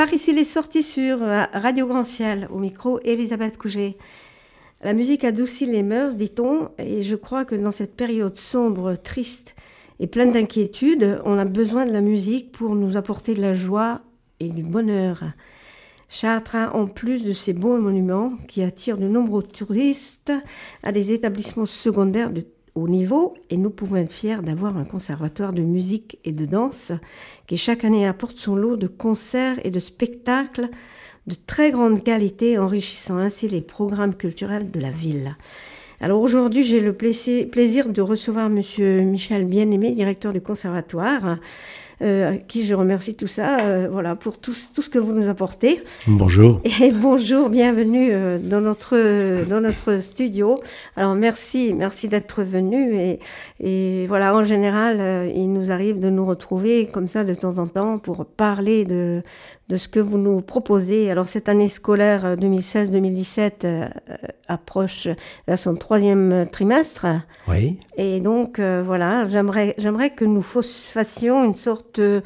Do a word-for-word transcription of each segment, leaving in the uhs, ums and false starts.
Bonsoir, ici les sorties sur Radio Grand Ciel, au micro Elisabeth Couget. La musique adoucit les mœurs, dit-on, et je crois que dans cette période sombre, triste et pleine d'inquiétude, on a besoin de la musique pour nous apporter de la joie et du bonheur. Chartres a, en plus de ces beaux monuments qui attirent de nombreux touristes, a des établissements secondaires de haut niveau, et nous pouvons être fiers d'avoir un conservatoire de musique et de danse qui chaque année apporte son lot de concerts et de spectacles de très grande qualité, enrichissant ainsi les programmes culturels de la ville. Alors aujourd'hui, j'ai le plaisir de recevoir Monsieur Michel Bien-Aimé, directeur du conservatoire, euh, à qui je remercie tout ça, euh, voilà, pour tout, tout ce que vous nous apportez. Bonjour. Et bonjour, bienvenue euh, dans notre dans notre studio. Alors merci, merci d'être venu et et voilà, en général, euh, il nous arrive de nous retrouver comme ça de temps en temps pour parler de de ce que vous nous proposez. Alors cette année scolaire deux mille seize deux mille dix-sept euh, approche à son troisième trimestre. Oui. Et donc euh, voilà, j'aimerais j'aimerais que nous fassions une sorte euh,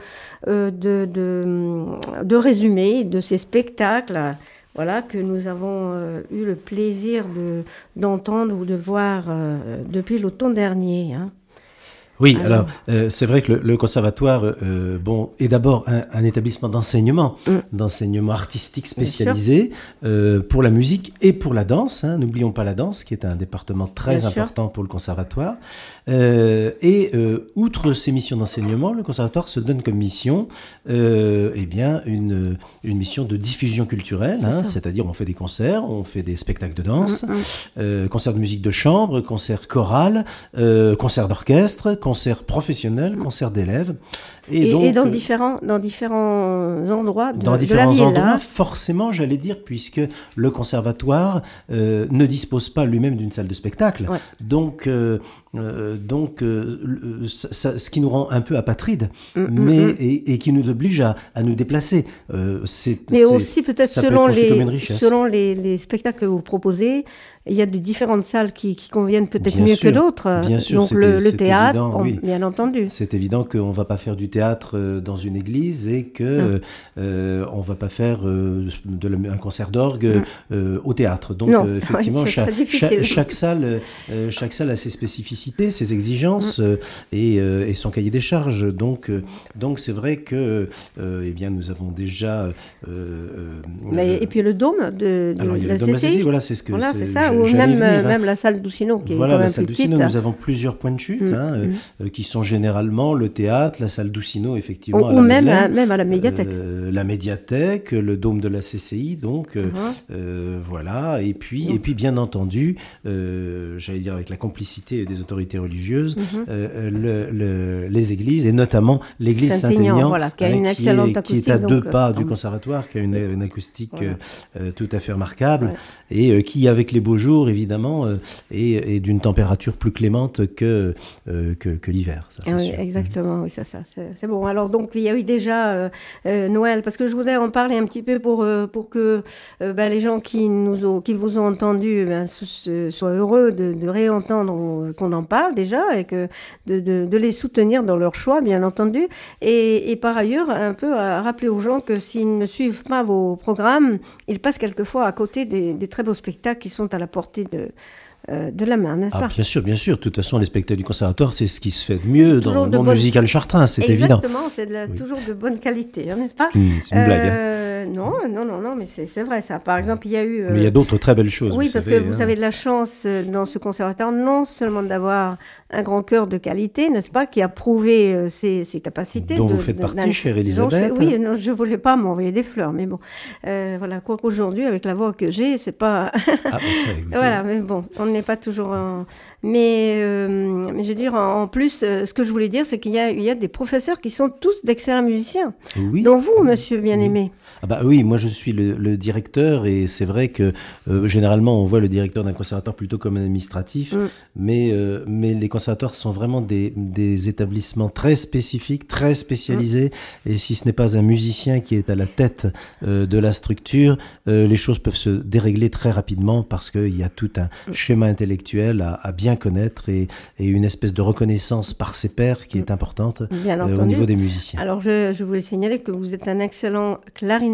de, de de résumé de ces spectacles, voilà, que nous avons euh, eu le plaisir de d'entendre ou de voir euh, depuis l'automne dernier. Hein. Oui, alors, alors euh, c'est vrai que le, le conservatoire, euh, bon, est d'abord un, un établissement d'enseignement, mm. d'enseignement artistique spécialisé euh, pour la musique et pour la danse. Hein. N'oublions pas la danse, qui est un département très Bien important sûr. Pour le conservatoire. Euh, et euh, outre ces missions d'enseignement, le conservatoire se donne comme mission, euh, eh bien, une une mission de diffusion culturelle, c'est hein, c'est-à-dire on fait des concerts, on fait des spectacles de danse, mm, mm. Euh, concerts de musique de chambre, concerts chorales, euh, concerts d'orchestre. Concerts professionnels, concerts d'élèves. Et, et, donc, et dans, différents, dans différents endroits de, dans différents de la ville. endroits, hein. Forcément, j'allais dire, puisque le conservatoire euh, ne dispose pas lui-même d'une salle de spectacle. Ouais. Donc, euh, euh, donc euh, ça, ça, ce qui nous rend un peu apatrides, mmh, mais, mmh. et, et qui nous oblige à, à nous déplacer. Euh, c'est, mais c'est, aussi peut-être selon, peut les, selon les, les spectacles que vous proposez, il y a de différentes salles qui, qui conviennent peut-être bien mieux sûr, que d'autres. Bien sûr, donc c'est, le, c'est le théâtre, évident, bon, oui. bien entendu. C'est évident qu'on ne va pas faire du théâtre dans une église et que euh, on ne va pas faire euh, de la, un concert d'orgue euh, au théâtre. Donc non, euh, effectivement, oui, chaque, chaque, chaque salle, euh, chaque salle a ses spécificités, ses exigences mm. euh, et, euh, et son cahier des charges. Donc, euh, donc c'est vrai que euh, eh bien nous avons déjà. Euh, Mais, et puis le dôme de, de alors il y a la le dôme C C I. Voilà, c'est ce que voilà, c'est, c'est ça. je, Ou même, venir, hein. même la salle d'Oussino qui voilà, est quand la même salle plus d'Oussino, petite. nous avons plusieurs points de chute, mm. hein, mm. euh, qui sont généralement le théâtre, la salle d'Oussino, effectivement. Ou, à la ou même, à, Madeleine, même à la médiathèque. Euh, la médiathèque, le dôme de la C C I, donc euh, uh-huh. euh, voilà. Et puis, uh-huh. et puis bien entendu, euh, j'allais dire avec la complicité des autorités religieuses, uh-huh. euh, le, le, les églises et notamment l'église Saint-Aignan, Saint-Aignan voilà, qui a une hein, excellente qui est, acoustique, qui est à donc, deux pas euh, du conservatoire, qui a une, une acoustique voilà. euh, tout à fait remarquable ouais. et euh, qui, avec les beaux jours évidemment, euh, est, est d'une température plus clémente que euh, que, que l'hiver. Ça, c'est oui, sûr. Exactement, oui, ça, ça, c'est, c'est bon. Alors donc il y a eu déjà euh, euh, Noël, parce que je voulais en parler un petit peu pour euh, pour que euh, ben, les gens qui nous ont, qui vous ont entendu ben, se, se, soient heureux de, de réentendre euh, qu'on en parle déjà et que de, de, de les soutenir dans leur choix, bien entendu. Et, et par ailleurs, un peu à rappeler aux gens que s'ils ne suivent pas vos programmes, ils passent quelquefois à côté des, des très beaux spectacles qui sont à la portée de Euh, de la main, n'est-ce ah, pas ? Bien sûr, bien sûr. De toute façon, les spectacles du conservatoire, c'est ce qui se fait de mieux toujours dans le monde bonne... musical chartrain, c'est Exactement, évident. Exactement, c'est de la, oui. toujours de bonne qualité, hein, n'est-ce pas ? C'est une, c'est une euh, blague. Hein. Non, non, non, non, mais c'est, c'est vrai ça. Par exemple, il y a eu... Euh... Mais il y a d'autres très belles choses. Oui, vous parce savez, que vous hein. avez de la chance euh, dans ce conservatoire, non seulement d'avoir un grand cœur de qualité, n'est-ce pas, qui a prouvé euh, ses, ses capacités. Dont de, vous faites de, partie, chère Elisabeth. Oui, non, je ne voulais pas m'envoyer des fleurs, mais bon. Euh, voilà, quoi qu'aujourd'hui, avec la voix que j'ai, c'est pas... ah, bah ça, écoutez. Voilà, mais bon, on n'est pas toujours... En... Mais, euh, mais je veux dire, en, en plus, euh, ce que je voulais dire, c'est qu'il y a, il y a des professeurs qui sont tous d'excellents musiciens. Oui. Dont vous, monsieur Bien-Aimé. Oui. Ah bah oui, moi je suis le, le directeur et c'est vrai que euh, généralement on voit le directeur d'un conservatoire plutôt comme un administratif, mm. mais, euh, mais les conservatoires sont vraiment des, des établissements très spécifiques, très spécialisés mm. et si ce n'est pas un musicien qui est à la tête euh, de la structure, euh, les choses peuvent se dérégler très rapidement parce qu'il y a tout un mm. schéma intellectuel à, à bien connaître et, et une espèce de reconnaissance par ses pairs qui est importante euh, au niveau des musiciens. Alors je, je voulais signaler que vous êtes un excellent clarinettiste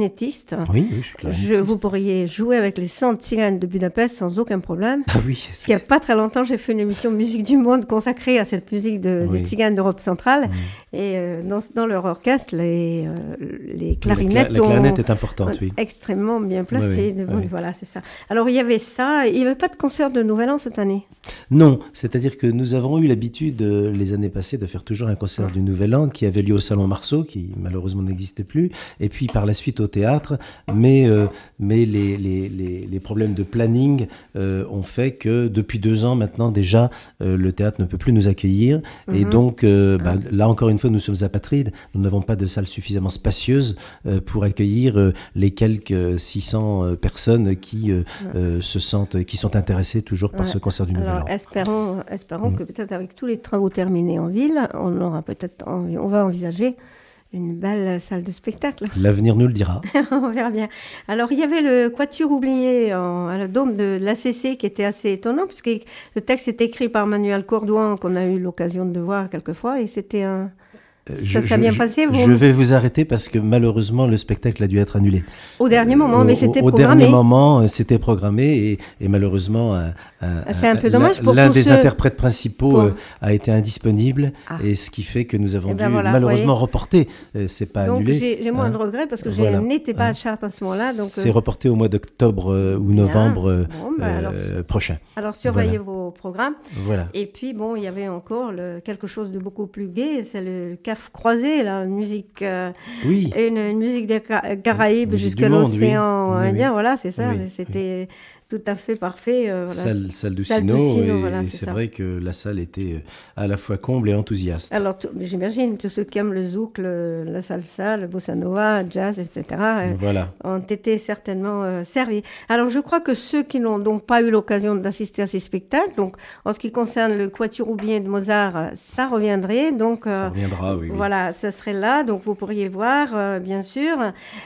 clarinettiste. Oui, oui, je suis clarinettiste. Je, vous pourriez jouer avec les cent Tziganes de Budapest sans aucun problème. Ah oui. Parce qu'il n'y a pas très longtemps, j'ai fait une émission Musique du Monde consacrée à cette musique de, oui. des Tziganes d'Europe centrale. Oui. Et euh, dans, dans leur orchestre, les, euh, les clarinettes La, la clarinette est importante, oui. Extrêmement bien placées. Oui, oui, oui. Voilà, c'est ça. Alors, il y avait ça. Il n'y avait pas de concert de Nouvel An cette année? Non, c'est-à-dire que nous avons eu l'habitude, euh, les années passées, de faire toujours un concert oui. du Nouvel An qui avait lieu au Salon Marceau, qui malheureusement n'existe plus, et puis par la suite au théâtre. Mais, euh, mais les, les, les, les problèmes de planning euh, ont fait que depuis deux ans maintenant déjà, euh, le théâtre ne peut plus nous accueillir. Mm-hmm. Et donc, euh, bah, mm-hmm. là encore une fois, nous sommes apatrides. Nous n'avons pas de salle suffisamment spacieuse euh, pour accueillir euh, les quelques six cents euh, personnes qui euh, mm-hmm. euh, se sentent, qui sont intéressées toujours par ouais. ce concert du Nouvel Alors, An. Espérons, espérons mm-hmm. que peut-être avec tous les travaux terminés en ville, on aura peut-être envie, on va envisager une belle salle de spectacle. L'avenir nous le dira. On verra bien. Alors, il y avait le Quatuor oublié en, à la Dôme de l'A C C qui était assez étonnant, puisque le texte est écrit par Manuel Courdouin, qu'on a eu l'occasion de voir quelquefois, et c'était un... Je, ça s'est bien passé, vous? Je vais vous arrêter parce que malheureusement, le spectacle a dû être annulé. Au dernier moment, euh, mais c'était au, programmé. Au dernier moment, c'était programmé et, et malheureusement, un, un, ah, c'est un peu dommage pour l'un des ceux... interprètes principaux pour... euh, a été indisponible ah. et ce qui fait que nous avons eh ben dû voilà, malheureusement reporter. Euh, c'est pas donc, annulé. J'ai, j'ai moins hein. de regrets parce que voilà. je n'étais pas hein. à Chartres à ce moment-là. Donc c'est euh... reporté au mois d'octobre euh, ou bien. novembre bon, bah, alors, euh, prochain. Alors surveillez voilà. vos programmes. Voilà. Et puis bon, il y avait encore le, quelque chose de beaucoup plus gai, c'est le C A F croisé là. Une musique, euh, oui. une, une musique des Caraïbes jusqu'à l'océan oui. Indien, oui. voilà, c'est ça, oui. c'était oui. tout à fait parfait. Euh, voilà. Salle, salle du salle Sino, et, voilà, et c'est, c'est vrai que la salle était à la fois comble et enthousiaste. Alors, t- j'imagine, tous ceux qui aiment le zouk, le, la salsa, le bossa nova, le jazz, et cetera, voilà. euh, ont été certainement euh, servis. Alors, je crois que ceux qui n'ont donc pas eu l'occasion d'assister à ces spectacles, donc en ce qui concerne le Quatuor oublié de Mozart, ça reviendrait. Donc, euh, ça reviendra, oui. Voilà, ça serait là, donc vous pourriez voir, euh, bien sûr.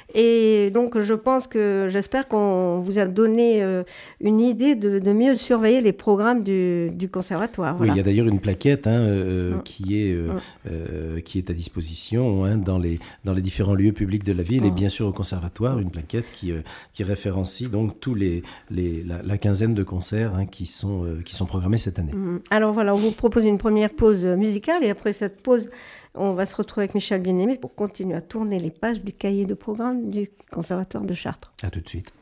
Et donc, je pense que, j'espère qu'on vous a donné euh, une idée de, de mieux surveiller les programmes du, du conservatoire. Voilà. Oui, il y a d'ailleurs une plaquette hein, euh, mmh. qui, est, euh, mmh. euh, qui est à disposition hein, dans, les, dans les différents lieux publics de la ville mmh. et bien sûr au conservatoire, une plaquette qui, euh, qui référencie donc tous les, les, la, la quinzaine de concerts hein, qui, sont, euh, qui sont programmés cette année. Mmh. Alors voilà, on vous propose une première pause musicale et après cette pause, on va se retrouver avec Michel Bien-Aimé pour continuer à tourner les pages du cahier de programme du Conservatoire de Chartres. À tout de suite.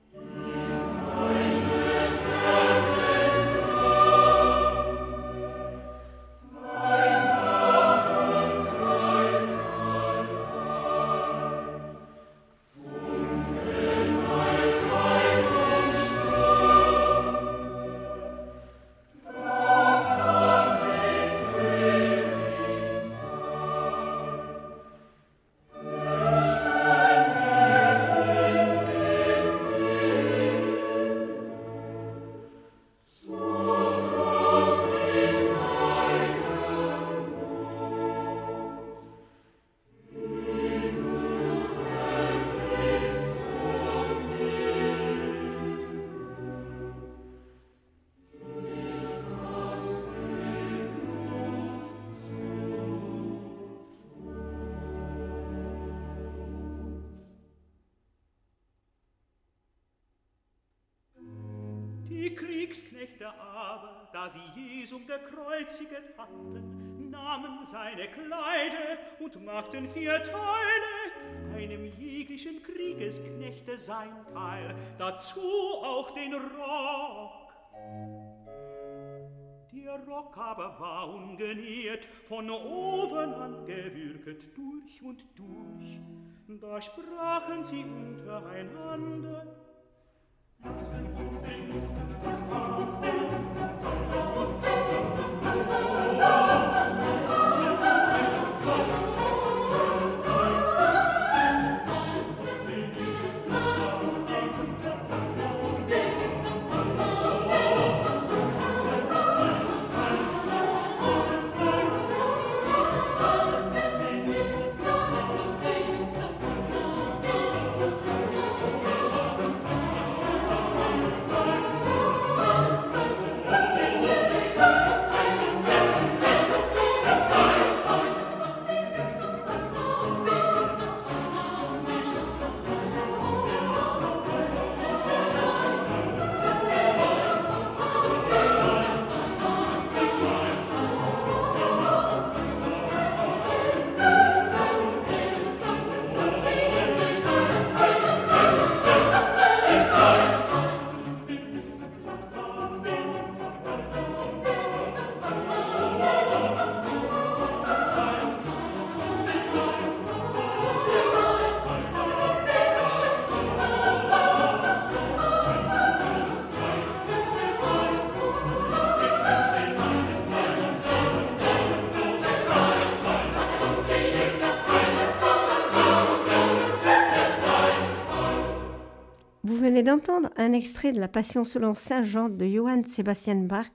Die Kriegsknechte aber, da sie Jesum gekreuziget hatten, nahmen seine Kleider und machten vier Teile, einem jeglichen Kriegesknechte sein Teil, dazu auch den Rock. Der Rock aber war ungenährt, von oben an gewürget durch und durch. Da sprachen sie untereinander: Lassen uns den Nutzen, das war uns will, zum Tanz, lass uns den zum Tanz, wir sind nicht so, so, so, so, lass uns den Nutzen, lass uns den zum Tanz, lass uns den zum Tanz, entendre un extrait de la Passion selon Saint Jean de Johann Sebastian Bach,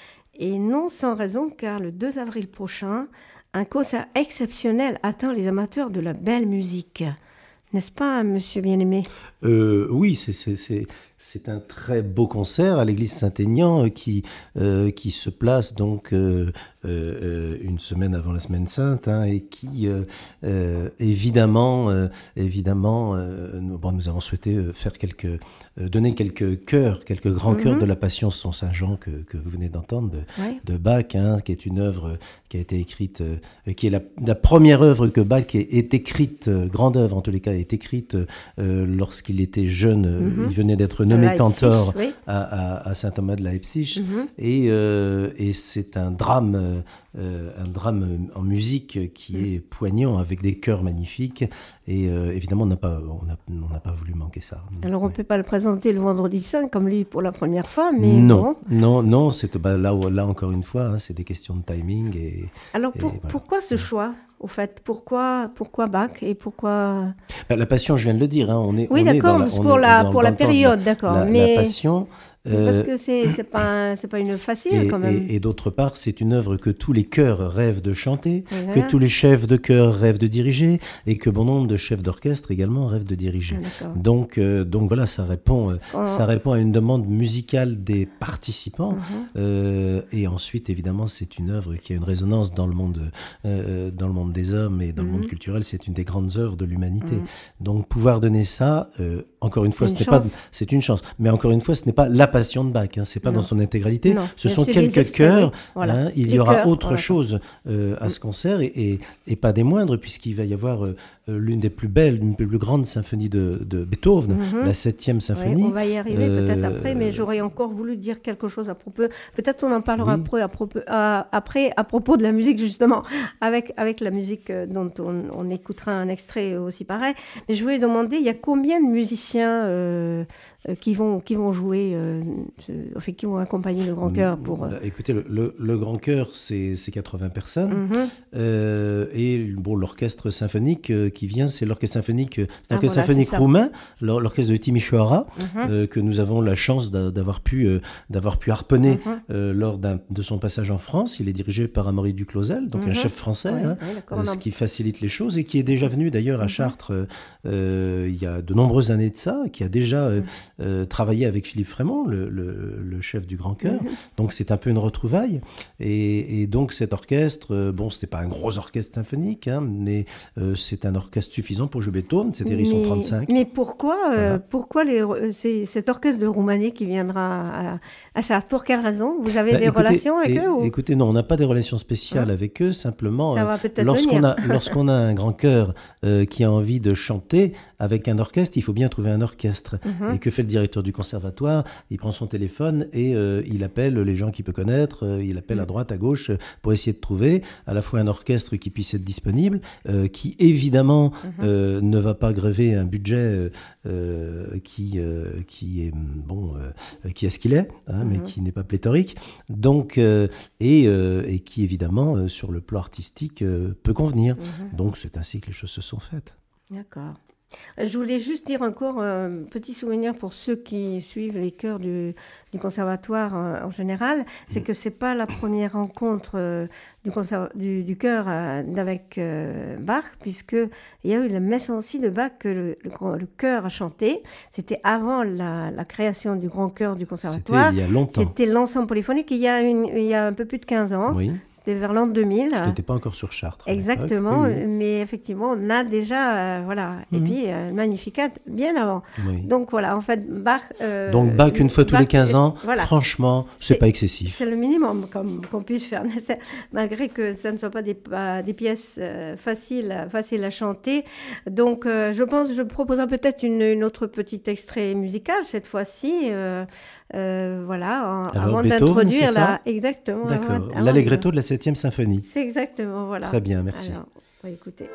et non sans raison, car le deux avril prochain, un concert exceptionnel attend les amateurs de la belle musique. N'est-ce pas, monsieur bien-aimé ? euh, Oui, c'est, c'est, c'est, c'est un très beau concert à l'église Saint-Aignan euh, qui, euh, qui se place donc euh, euh, une semaine avant la Semaine Sainte hein, et qui, euh, euh, évidemment, euh, évidemment euh, nous, bon, nous avons souhaité faire quelques, euh, donner quelques chœurs, quelques grands mm-hmm. chœurs de la Passion selon Saint Jean que, que vous venez d'entendre, de, ouais. de Bach, hein, qui est une œuvre qui a été écrite, euh, qui est la, la première œuvre que Bach ait, ait écrite, euh, grande œuvre en tous les cas, est écrite euh, lorsqu'il était jeune. Mm-hmm. Il venait d'être nommé cantor oui. à, à, à Saint-Thomas de Leipzig. Mm-hmm. Et, euh, et c'est un drame, euh, un drame en musique qui mm. est poignant, avec des chœurs magnifiques. Et euh, évidemment, on n'a pas, on n'a, on n'a pas voulu manquer ça. Alors, on ne ouais. peut pas le présenter le vendredi saint, comme lui, pour la première fois, mais non, bon. Non, non, c'est, bah, là, là, encore une fois, hein, c'est des questions de timing. Et, Alors, pour, et voilà. pourquoi ce choix ? Au fait, pourquoi, pourquoi Bach et pourquoi... Ben, la Passion, je viens de le dire. Hein, on est, oui, on d'accord, est dans la, on pour, est la, dans, pour dans la période, la, d'accord. La, mais... la Passion... Euh, parce que c'est, c'est, pas, c'est pas une facile, et, quand même. Et, et d'autre part, c'est une œuvre que tous les chœurs rêvent de chanter, voilà. que tous les chefs de chœur rêvent de diriger, et que bon nombre de chefs d'orchestre également rêvent de diriger. Ah, donc, euh, donc voilà, ça répond, euh, ça répond à une demande musicale des participants. Uh-huh. Euh, et ensuite, évidemment, c'est une œuvre qui a une résonance dans le monde, euh, dans le monde des hommes et dans uh-huh. le monde culturel. C'est une des grandes œuvres de l'humanité. Uh-huh. Donc, pouvoir donner ça, euh, encore une fois, une ce n'est chance. pas, c'est une chance. Mais encore une fois, ce n'est pas la Passion de Bach. Hein, c'est pas non. dans son intégralité. Non. Ce Bien sont quelques chœurs. Voilà. Hein, il les y aura chœurs, autre voilà. chose euh, à ce concert et, et, et pas des moindres, puisqu'il va y avoir euh, l'une des plus belles, l'une des plus grandes symphonies de, de Beethoven, mm-hmm. la septième symphonie. Oui, on va y arriver euh, peut-être après, mais j'aurais encore voulu dire quelque chose à propos. Peut-être on en parlera oui. après, à propos, à, après à propos de la musique justement, avec avec la musique dont on, on écoutera un extrait aussi pareil. Mais je voulais demander, il y a combien de musiciens euh, qui vont qui vont jouer, euh, enfin, qui vont accompagner le grand chœur pour. Bah, écoutez, le, le, le grand chœur, c'est, c'est quatre-vingts personnes, mm-hmm. euh, et bon, l'orchestre symphonique euh, qui vient, c'est l'orchestre symphonique, c'est l'orchestre ah, voilà, symphonique roumain, l'orchestre de Timișoara, mm-hmm. euh, que nous avons la chance d'avoir pu euh, d'avoir pu harponner mm-hmm. euh, lors d'un, de son passage en France. Il est dirigé par Amaury Duclosel, donc mm-hmm. un chef français, ouais, hein, ouais, euh, ce qui facilite les choses et qui est déjà venu d'ailleurs à mm-hmm. Chartres euh, il y a de nombreuses années de ça, qui a déjà euh, euh, travaillé avec Philippe Frémont, le, le, le chef du grand chœur. Mm-hmm. Donc c'est un peu une retrouvaille. Et, et donc cet orchestre, euh, bon, c'était pas un gros orchestre symphonique, hein, mais euh, c'est un orchestre suffisant pour jouer Beethoven. C'était Hérisson trente-cinq. Mais pourquoi, euh, voilà. pourquoi les, c'est cet orchestre de Roumanie qui viendra à, à Chartres? Pour quelle raison? Vous avez bah, des écoutez, relations avec et, eux ou... Écoutez, non, on n'a pas des relations spéciales hein? avec eux. Simplement, Ça va peut-être lorsqu'on venir. a lorsqu'on a un grand chœur euh, qui a envie de chanter avec un orchestre, il faut bien trouver un orchestre. Mm-hmm. Et que fait le directeur du conservatoire? Il prend son téléphone et euh, il appelle les gens qu'il peut connaître. Euh, il appelle à droite, à gauche euh, pour essayer de trouver à la fois un orchestre qui puisse être disponible, euh, qui évidemment mm-hmm. euh, ne va pas grever un budget euh, qui euh, qui est bon, euh, qui est ce qu'il est, hein, mm-hmm. mais qui n'est pas pléthorique. Donc euh, et euh, et qui évidemment euh, sur le plan artistique euh, peut convenir. Mm-hmm. Donc c'est ainsi que les choses se sont faites. D'accord. Je voulais juste dire encore un petit souvenir pour ceux qui suivent les chœurs du, du conservatoire en, en général, c'est que c'est pas la première rencontre euh, du, conserv- du, du chœur euh, avec euh, Bach, puisque il y a eu la messe en si de Bach que le, le, le chœur a chanté. C'était avant la, la création du grand chœur du conservatoire. C'était il y a longtemps. C'était l'ensemble polyphonique il y a une, il y a un peu plus de quinze ans. Oui. Vers l'an deux mille. Je n'étais pas encore sur Chartres. Exactement, oui, oui. mais effectivement, on a déjà, euh, voilà, et mmh. puis euh, Magnificat bien avant. Oui. Donc voilà, en fait, Bach... Euh, Donc Bach une fois tous Bach, les quinze ans, voilà. Franchement, c'est, c'est pas excessif. C'est le minimum comme, qu'on puisse faire, malgré que ça ne soit pas des, pas, des pièces euh, faciles, faciles à chanter. Donc euh, je pense, je proposerai peut-être une, une autre petit extrait musical cette fois-ci, euh, euh, voilà, en, Alors, avant Beethoven, d'introduire c'est la... Exactement. D'accord, avant, avant l'allegretto de la septième symphonie. C'est exactement, voilà. Très bien, merci. Alors, on va écouter.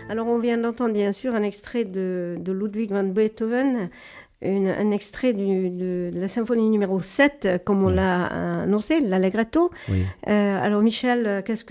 Alors, on vient d'entendre, bien sûr, un extrait de, de Ludwig van Beethoven, une, un extrait du, de, de la symphonie numéro sept, comme on oui. l'a annoncé, l'Allegretto. Oui. Euh, alors, Michel, qu'est-ce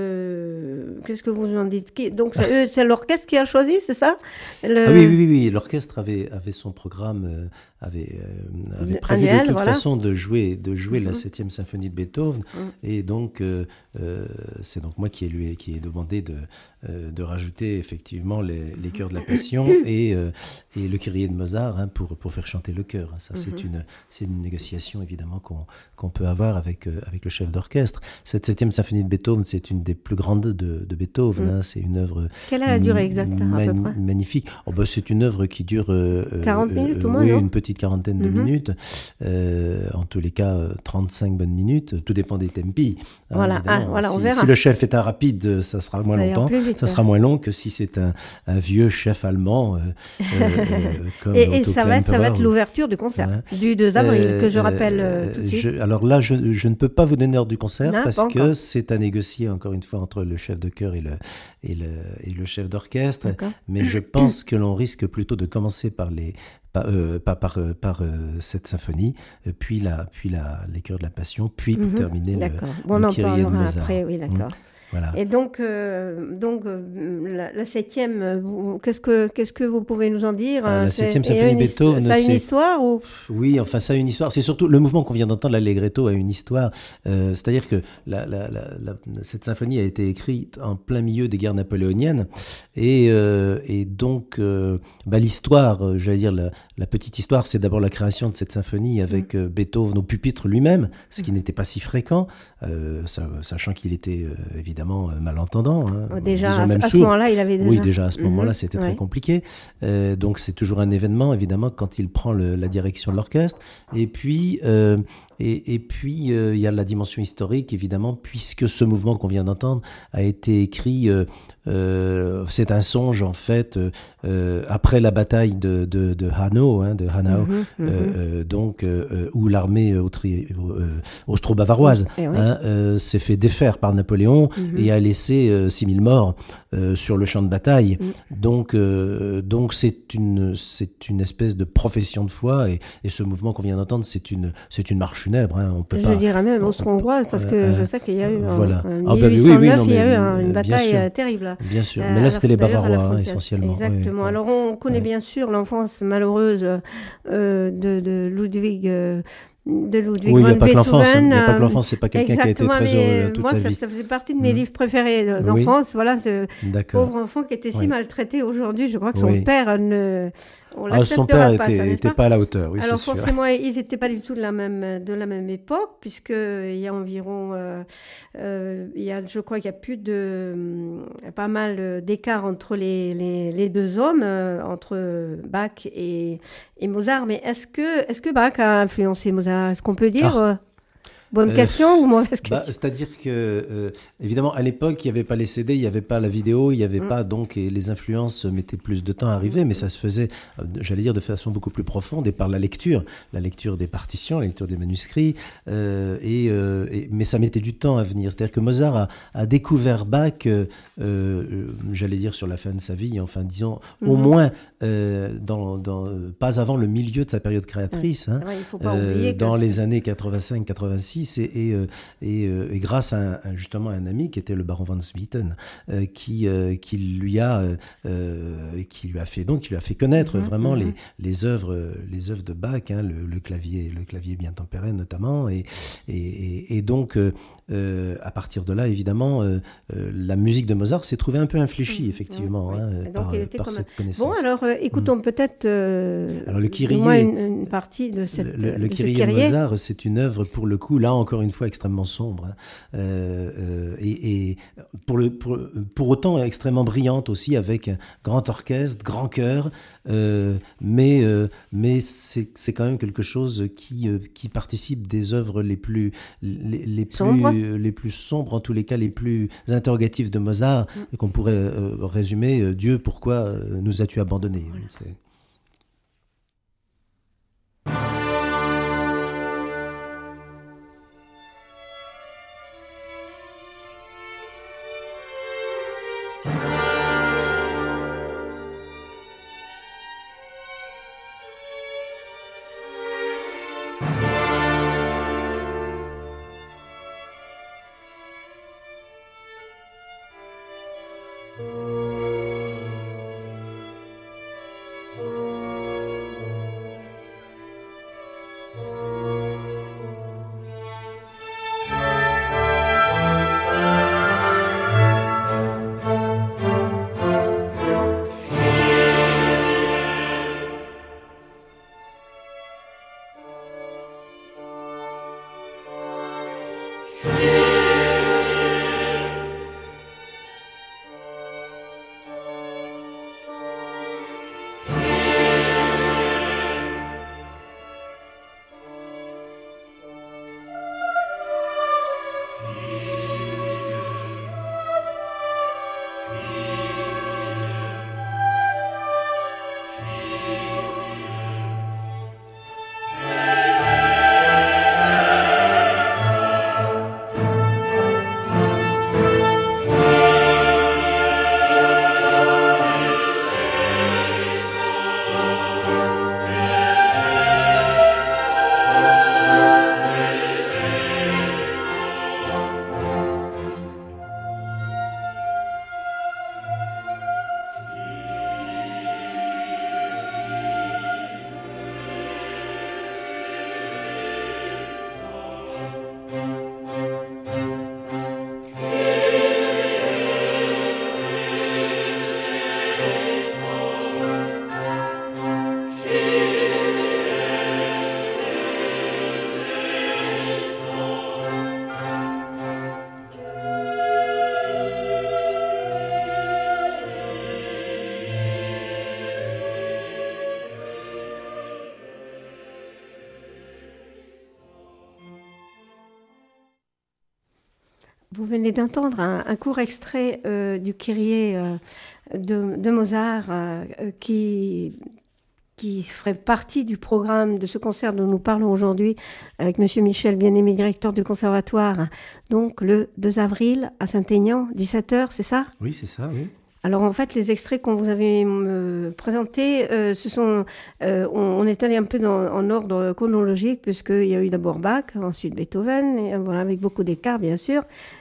que, qu'est-ce que vous en dites? Donc, c'est, c'est l'orchestre qui a choisi, c'est ça? Le... Ah oui, oui, oui, l'orchestre avait, avait son programme, euh, avait, euh, avait prévu annuel, de toute voilà. façon de jouer, de jouer mm-hmm. la septième symphonie de Beethoven. Mm. Et donc, euh, euh, c'est donc moi qui ai, lui, qui ai demandé de, euh, de rajouter effectivement les, les chœurs de la Passion et, euh, et le Kyrie de Mozart hein, pour, pour faire chanter le chœur. Ça, mm-hmm. c'est, une, c'est une négociation évidemment qu'on, qu'on peut avoir avec, euh, avec le chef d'orchestre. Cette septième symphonie de Beethoven, c'est une des plus grandes de, de Beethoven. Mm. Hein, c'est une œuvre. Quelle est la durée exacte ma- à peu près magnifique. Oh, bah, c'est une œuvre qui dure euh, quarante euh, minutes au moins. Oui, non une petite quarantaine de mm-hmm. minutes. Euh, en tous les cas, trente-cinq bonnes minutes. Tout dépend des tempi. Voilà, hein, ah, voilà si, on verra. Si le chef est un rapide, ça sera moins ça longtemps. Vite, ça ouais. sera moins long que si c'est un, un vieux chef allemand. Euh, euh, comme et et ça, va être, ça va être l'ouverture du concert ouais. du deux avril, euh, que je rappelle euh, tout de suite. Je, alors là, je, je ne peux pas vous donner l'heure du concert non, parce que c'est à négocier encore une fois entre le chef de chœur et le, et le, et le chef d'orchestre. D'accord. Mais je pense que l'on risque plutôt de commencer par les Pas, euh, pas par, euh, par euh, cette symphonie, euh, puis, la, puis la, les chœurs de la Passion, puis pour mm-hmm. terminer d'accord. le, bon, le on Kyrie de Mozart. Après, oui, d'accord. Mmh. Voilà. Et donc, euh, donc euh, la, la septième, vous, qu'est-ce, que, qu'est-ce que vous pouvez nous en dire? euh, La septième symphonie de Beethoven. Ça a une histoire ou... Oui, enfin, ça a une histoire. C'est surtout le mouvement qu'on vient d'entendre, l'Allegretto, a une histoire. Euh, c'est-à-dire que la, la, la, la, cette symphonie a été écrite en plein milieu des guerres napoléoniennes. Et, euh, et donc, euh, bah, l'histoire, j'allais dire, la, la petite histoire, c'est d'abord la création de cette symphonie avec mmh. Beethoven au pupitre lui-même, ce qui mmh. n'était pas si fréquent, euh, sachant qu'il était euh, évidemment malentendant. Hein, déjà, à, même à ce moment-là, il avait déjà... Oui, déjà à ce moment-là, mmh. c'était ouais. très compliqué. Euh, donc, c'est toujours un événement, évidemment, quand il prend le, la direction de l'orchestre. Et puis, euh, et, et puis, euh, il y a la dimension historique, évidemment, puisque ce mouvement qu'on vient d'entendre a été écrit... Euh, Euh, c'est un songe en fait euh, après la bataille de, de, de Hanau, hein, de Hanau, mmh, mmh. Euh, donc euh, où l'armée autri- euh, austro-bavaroise mmh, ouais. hein, euh, s'est fait défaire par Napoléon mmh. et a laissé euh, six mille morts euh, sur le champ de bataille. Mmh. Donc, euh, donc c'est une c'est une espèce de profession de foi et, et ce mouvement qu'on vient d'entendre, c'est une c'est une marche funèbre. Hein, on peut je pas, dirais même austro-hongroise parce que euh, je sais qu'il y a eu voilà. en mille huit cent neuf, ah, bah, oui, oui, non, il y a eu un, une bataille sûr. terrible. Bien sûr, mais là c'était les Bavarois hein, essentiellement. Exactement. Ouais, alors on connaît ouais. bien sûr l'enfance malheureuse euh, de, de Ludwig. Euh, de Ludwig oui, il n'y a pas que l'enfance. Il n'y a pas que l'enfance. C'est pas quelqu'un qui a été très heureux toute moi, sa ça, vie. ça faisait partie de mes mmh. livres préférés d'enfance. Oui. Voilà, ce D'accord. pauvre enfant qui était si oui. maltraité aujourd'hui. Je crois que oui. son père ne. On ah, son père n'était pas, pas à la hauteur, oui, alors c'est sûr. forcément, ils n'étaient pas du tout de la même, de la même époque, puisqu'il y a environ, euh, euh, il y a, je crois qu'il y a plus de, euh, pas mal d'écart entre les, les, les deux hommes, euh, entre Bach et, et Mozart. Mais est-ce que, est-ce que Bach a influencé Mozart? Est-ce qu'on peut dire ah. euh, Bonne question euh, ou mauvaise question? bah, C'est-à-dire que, euh, évidemment, à l'époque, il n'y avait pas les C D, il n'y avait pas la vidéo, il n'y avait mmh. pas, donc, et les influences mettaient plus de temps à arriver, mais ça se faisait, euh, j'allais dire, de façon beaucoup plus profonde et par la lecture, la lecture des partitions, la lecture des manuscrits, euh, et, euh, et, mais ça mettait du temps à venir. C'est-à-dire que Mozart a, a découvert Bach, euh, euh, j'allais dire, sur la fin de sa vie, enfin, disons, mmh. au moins, euh, dans, dans, pas avant le milieu de sa période créatrice, hein, ouais, il faut pas oublier dans que les c'est... années quatre-vingt-cinq quatre-vingt-six, Et, et, et, et grâce à, un, justement un ami qui était le baron von Swieten, euh, qui, euh, qui lui a euh, qui lui a fait donc qui lui a fait connaître mmh, vraiment mmh. les les œuvres les œuvres de Bach, hein, le, le clavier le clavier bien tempéré notamment, et et, et donc euh, à partir de là évidemment euh, la musique de Mozart s'est trouvée un peu infléchie mmh, effectivement mmh, hein, par, par cette un... connaissance. Bon alors euh, écoutons mmh. peut-être euh, alors le Kyrie, une, une partie de cette le, le de Kyrie de Mozart, c'est une œuvre pour le coup là encore une fois extrêmement sombre, hein. euh, euh, et, et pour, le, pour, pour autant extrêmement brillante aussi, avec un grand orchestre, grand chœur, euh, mais, euh, mais c'est, c'est quand même quelque chose qui, euh, qui participe des œuvres les plus, les, les, plus, les plus sombres, en tous les cas les plus interrogatives de Mozart, mmh. et qu'on pourrait euh, résumer euh, « Dieu, pourquoi nous as-tu abandonnés ?» C'est... Vous venez d'entendre un, un court extrait euh, du Kyrie euh, de, de Mozart euh, qui, qui ferait partie du programme de ce concert dont nous parlons aujourd'hui avec Monsieur Michel Bien-Aimé, directeur du conservatoire. Donc le deux avril à Saint-Aignan, dix-sept heures, c'est ça ? Oui, c'est ça, oui. Alors en fait, les extraits qu'on vous avait euh, présentés, euh, ce sont, euh, on, on est allé un peu dans, en ordre chronologique, puisqu'il y a eu d'abord Bach, ensuite Beethoven, et, voilà, avec beaucoup d'écarts bien sûr,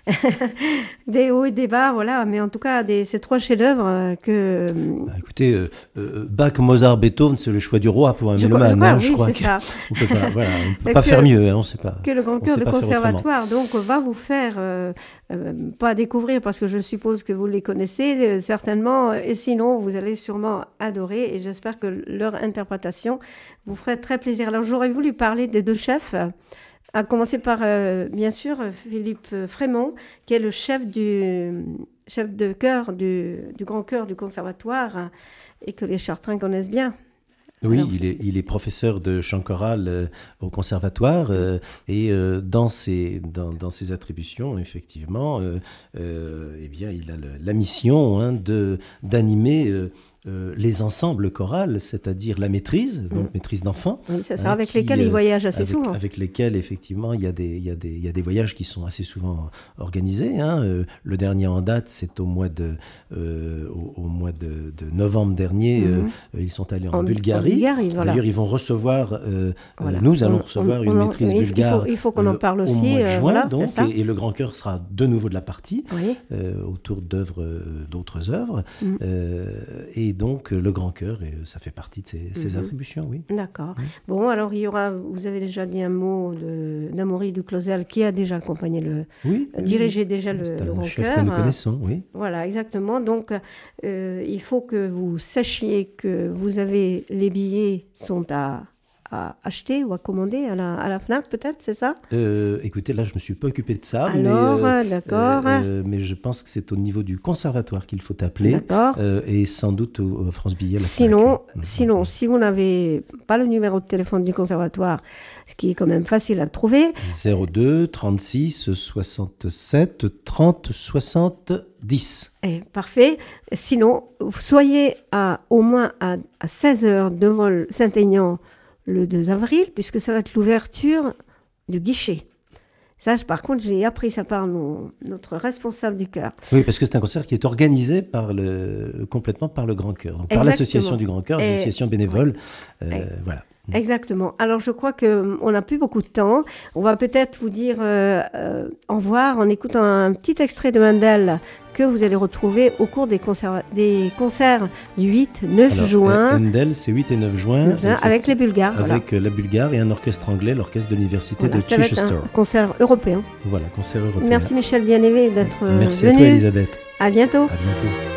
des hauts et des bas, voilà, mais en tout cas des, ces trois chefs-d'œuvre euh, que... Bah, écoutez, euh, euh, Bach, Mozart, Beethoven, c'est le choix du roi pour un je mélomane, crois, hein, oui, je crois. C'est ça. On peut pas, voilà, on peut pas faire mieux, hein, on sait pas. Que le grand chœur de conservatoire, donc, va vous faire, euh, euh, pas découvrir, parce que je suppose que vous les connaissez, euh, certainement, et sinon, vous allez sûrement adorer, et j'espère que leur interprétation vous ferait très plaisir. Alors, j'aurais voulu parler des deux chefs, à commencer par, euh, bien sûr, Philippe Frémont, qui est le chef du chef de chœur du, du grand chœur du conservatoire, et que les Chartrains connaissent bien. Oui, Alors, il est, il est professeur de chant choral euh, au conservatoire euh, et euh, dans, ses, dans, dans ses attributions, effectivement, euh, euh, eh bien, il a le, la mission hein, de, d'animer euh, euh, les ensembles chorales, c'est-à-dire la maîtrise, donc mmh. maîtrise d'enfants. Oui, c'est ça, hein, avec qui, lesquels il voyage assez avec, souvent. Avec lesquels, effectivement, il y, a des, il, y a des, il y a des voyages qui sont assez souvent organisés. Hein. Euh, le dernier en date, c'est au mois de, euh, au, au mois de, de novembre dernier. Mmh. Euh, ils sont allés en, en Bulgarie. En Bulgarie voilà. D'ailleurs, ils vont recevoir, euh, voilà. euh, nous allons on, recevoir on, une on, maîtrise oui, bulgare. Il faut, il faut qu'on en parle euh, aussi. Au mois de juin, euh, voilà, donc, et, et le grand chœur sera de nouveau de la partie, oui. euh, autour d'œuvres, euh, d'autres œuvres. Mmh. Euh, et donc, le grand chœur, et ça fait partie de ses, ses mmh. attributions, oui. D'accord. Mmh. Bon, alors, il y aura, vous avez déjà dit un mot de, d'Amaury Duclosel, qui a déjà accompagné le, oui, euh, dirigé oui. déjà le, c'est le un grand chef chœur. que nous connaissons, oui. Voilà, exactement. Donc, euh, il faut que vous sachiez que vous avez, les billets sont à... à acheter ou à commander à la, à la FNAC, peut-être, c'est ça euh, Écoutez, là, je ne me suis pas occupé de ça. Alors, mais, euh, d'accord. Euh, euh, mais je pense que c'est au niveau du conservatoire qu'il faut appeler. D'accord. Euh, et sans doute au, au France Billet. La sinon, FNAC. sinon mmh. si vous n'avez pas le numéro de téléphone du conservatoire, ce qui est quand même facile à trouver. zéro deux trente-six soixante-sept trente soixante-dix. Eh, parfait. Sinon, soyez à, au moins à, à seize heures devant le Saint-Aignan le deux avril, puisque ça va être l'ouverture du guichet. Ça, par contre, j'ai appris ça par nos, notre responsable du chœur. Oui, parce que c'est un concert qui est organisé par le, complètement par le Grand Chœur, donc par l'association du Grand Chœur, l'association bénévole. Euh, Et... Voilà. Exactement. Alors, je crois qu'on n'a plus beaucoup de temps. On va peut-être vous dire euh, euh, au revoir en écoutant un petit extrait de Handel que vous allez retrouver au cours des concerts, des concerts du huit neuf juin. Handel, c'est huit et neuf juin. Avec les Bulgares. Avec voilà. la Bulgare et un orchestre anglais, l'orchestre de l'université voilà, de ça Chichester. Va être un concert européen. Voilà, concert européen. Merci Michel Bien-Aimé d'être Merci venu. Merci à toi Elisabeth. À bientôt. À bientôt.